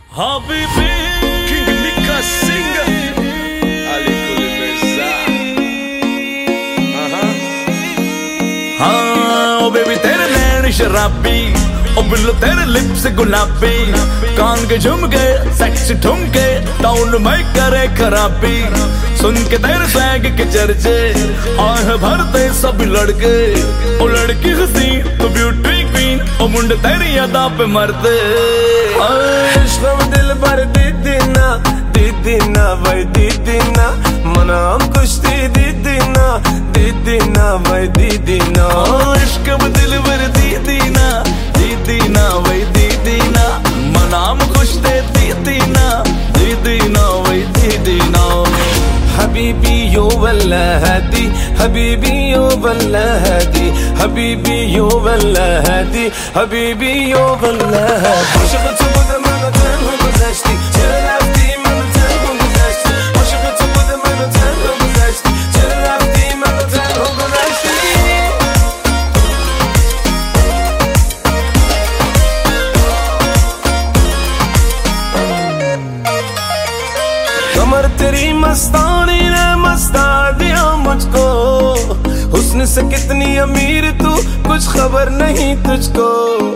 Habibi King Mika Singer Ali Kulibeza हाँ ओ baby तेरे नैन शराबी ओ बिल्लो तेरे लिप्स गुलाबी कान के झुमके सेक्सी ठुमके टाउन में करे खराबी सुन के तेरे स्वैग के चर्चे आह भरते सब लड़के ओ लड़की हसी तो ब्यूटी क्वीन ओ मुंडे तेरी अदा पे मरते इश्क़ दिल भर दीदीना भाई दीदीना मना हम कुश्ती दीदीना भाई दीदीना इश्क़ दिल भर दीदीना भाई दीदीना मना हम कुश्ती दीदीना भाई दीदीना हबीबी यो वल्ला हदी हबीबी यो वल्ला हदी हबीबी यो वल्ला हदी हबीबी यो वल्ला हदी Aşık bu da bana tenho güzeşti Çırlafti bana tenho güzeşti Aşık bu da bana tenho güzeşti Çırlafti bana tenho güzeşti कमर तेरी मस्तानी ने मस्ता दिया मुझको हुस्न से कितनी अमीर तू कुछ खबर नहीं तुझको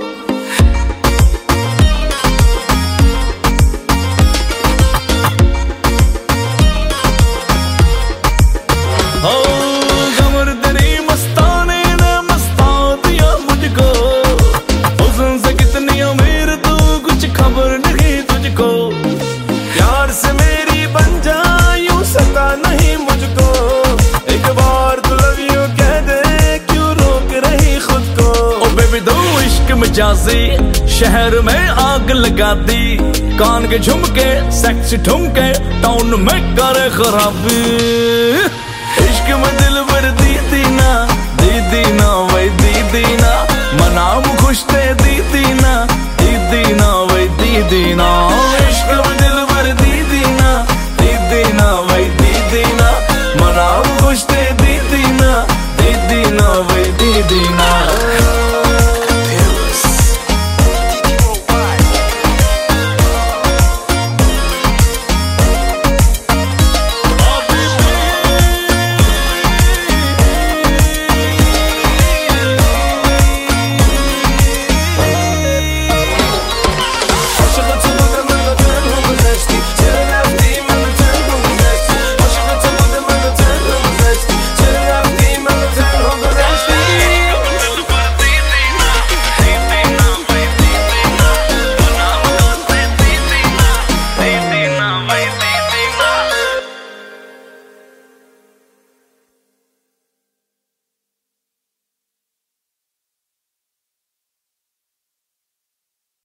ओ कमर तेरी मस्तानी ने मस्ता दिया मुझको हुस्न से कितनी अमीर तू कुछ खबर नहीं तुझको प्यार से मेरी बन जा यूं सता नहीं मुझको एक बार तू लव यू कह दे क्यों रोक रही खुद को ओ बेबी दो इश्क मजाजी शहर में आग लगा दी कान के झुमके सेक्सी ठुमके टाउन में करे खराबी इश्क में दिल